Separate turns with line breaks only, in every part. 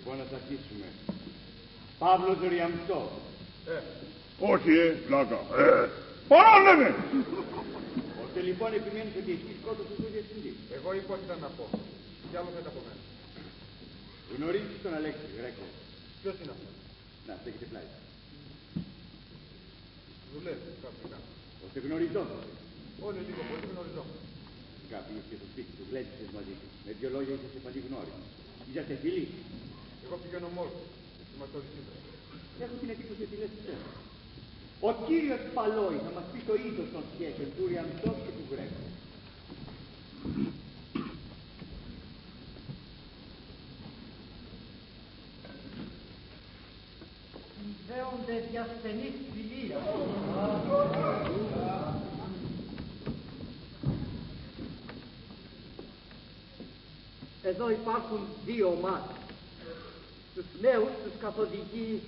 Λοιπόν, να τα αρχίσουμε. Παύλος Ριαμψό.
Όχι, πλάκα. Παρόλευε!
Ώστε λοιπόν επιμένεις ότι εσύ σκότωσες τον διευθυντή.
Εγώ είπα ότι ήταν να πω. Τι άλλο θέλετε από μένα.
Γνωρίζεις τον Αλέξη Γρέκο.
Ποιος είναι αυτός?
Να, στέκεται πλάι.
Δουλεύει κάπου κάπου.
Ώστε γνωριζόμαστε.
Όλοι λίγο πολύ γνωριζόμαστε.
Κάποιος και στο σπίτι του γλέντισες μαζί του. Με δυο λόγια είσαι σε παλή γνώριση. Είσαστε φίλοι.
Εγώ πηγαίνω μόλις. Είμαστε όλοι σύμβρες.
Έχω την εντύπωση ότι λες ψέμα. Ο κύριος Παλόη θα μας πει το είδος των σχέσεων του Ριαμψό και του Γρέκου.
Συνδέονται δια στενής φιλίας. Εδώ υπάρχουν δύο ομάδες. Τους νέους τους καθοδηγεί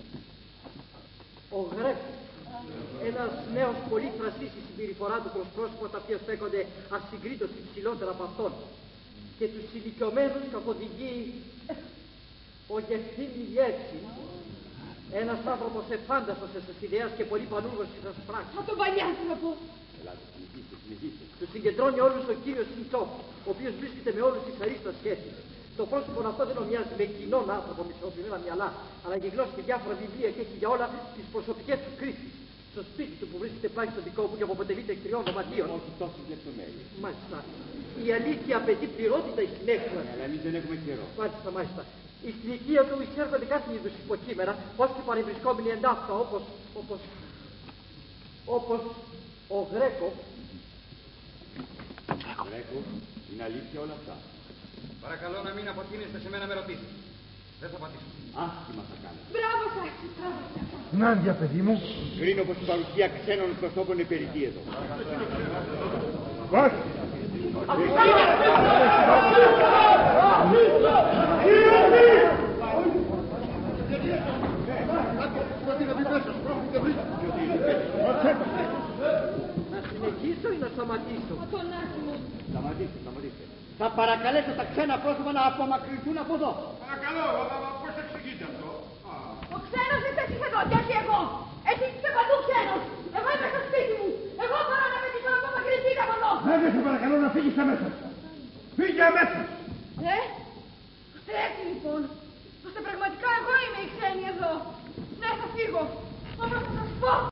ο Γρέκος. Ένας νέος πολύ φραστής στη συμπεριφορά του προς πρόσωπα τα οποία στέκονται ασυγκρίτως υψηλότερα από αυτόν. Και τους ηλικιωμένους καθοδηγεί ο Γευθύμη Λιέτσι. Ένας άνθρωπος εφάνταστος στις ιδέες και πολύ πανούργος στις πράξεις.
Μα τον παλιάνθρωπο!
Ελάτε, συνεχίστε.
Τους συγκεντρώνει όλους ο κύριος Σιντσόφ, ο οποίος βρίσκεται με όλους τις αρίστας σχέσεις. Το πρόσωπο αυτό δεν ομοιάζει με κοινόν άνθρωπο με ισορροπημένα μυαλά, αλλά γεγνώσει και διάφορα βιβλία και έχει για όλα τις προσωπικές του κρίσεις. Στο σπίτι του που βρίσκεται πλάι στο δικό μου και που αποτελείται εκ 3 δωματίων.
Όχι τόσες λεπτομέρειες.
Μάλιστα. Η αλήθεια απαιτεί πληρότητα στην έκφραση.
Αλλά εμείς δεν έχουμε καιρό.
Μάλιστα, μάλιστα. Στην ηλικία του εισέρχονται κάθε είδους υποκείμενα, ως και παρευρισκόμενοι εντάφτα, όπως ο Γρέκο.
Γρέκο, είναι αλήθεια όλα αυτά.
Παρακαλώ να μην αποτείνεστε σε μένα με ρωτήσεις. Δεν θα πατήσω.
Άσχημα θα κάνετε.
Μπράβο σας!
Νάντια, παιδί μου.
Κρίνω πως η παρουσία ξένων προσώπων είναι περιττή εδώ.
Βάζει!
Να συνεχίσω ή να σταματήσω?
Μα τον άσημο!
Σταματήστε. Θα παρακαλέσω τα ξένα πρόσωπα να απομακρυνθούν από εδώ.
Παρακαλώ, πώς εξηγείτε αυτό?
Ο ξένος είστε εσείς εδώ και όχι εγώ! Εσείς είστε παντού ξένος! Εγώ είμαι στο σπίτι μου! Εγώ μπορώ να με ζητώ να απομακρυνθείτε από εδώ!
Άντε, σε παρακαλώ να φύγεις αμέσως. Φύγε αμέσως.
Ώστε έτσι λοιπόν! Ώστε πραγματικά εγώ είμαι η ξένη εδώ! Ναι, θα φύγω! Όμως θα σας πω!